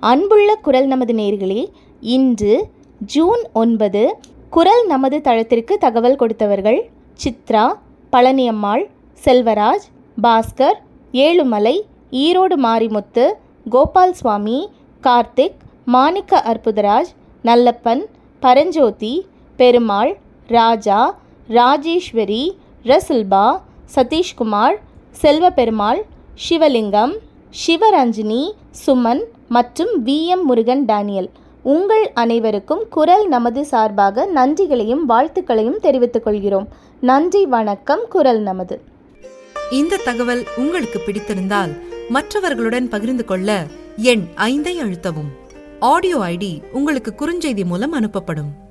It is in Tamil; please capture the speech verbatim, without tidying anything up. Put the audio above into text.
அன்புள்ள குரல் நமது நேயர்களே, இன்று ஜூன் ஒன்பது. குரல் நமது தளத்திற்கு தகவல் கொடுத்தவர்கள் சித்ரா, பழனியம்மாள், செல்வராஜ், பாஸ்கர், ஏழுமலை, ஈரோடு மாரிமுத்து, கோபால் சுவாமி, கார்த்திக், மாணிக்க அற்புதராஜ், நல்லப்பன், பரஞ்சோதி, பெருமாள், ராஜா, ராஜேஸ்வரி, ரசுல்பா, சதீஷ்குமார், செல்வ பெருமாள், சிவலிங்கம், சிவரஞ்சினி, சுமன் மற்றும் வி எம் முருகன் டேனியல். உங்கள் அனைவருக்கும் குரல் நமது சார்பாக நன்றிகளையும் வாழ்த்துக்களையும் தெரிவித்துக் கொள்கிறோம். நன்றி, வணக்கம். குரல் நமது. இந்த தகவல் உங்களுக்கு பிடித்திருந்தால் மற்றவர்களுடன் பகிர்ந்து கொள்ள எண் ஐந்தை அழுத்தவும். ஆடியோ ஐடி உங்களுக்கு குறுஞ்செய்தி மூலம் அனுப்பப்படும்.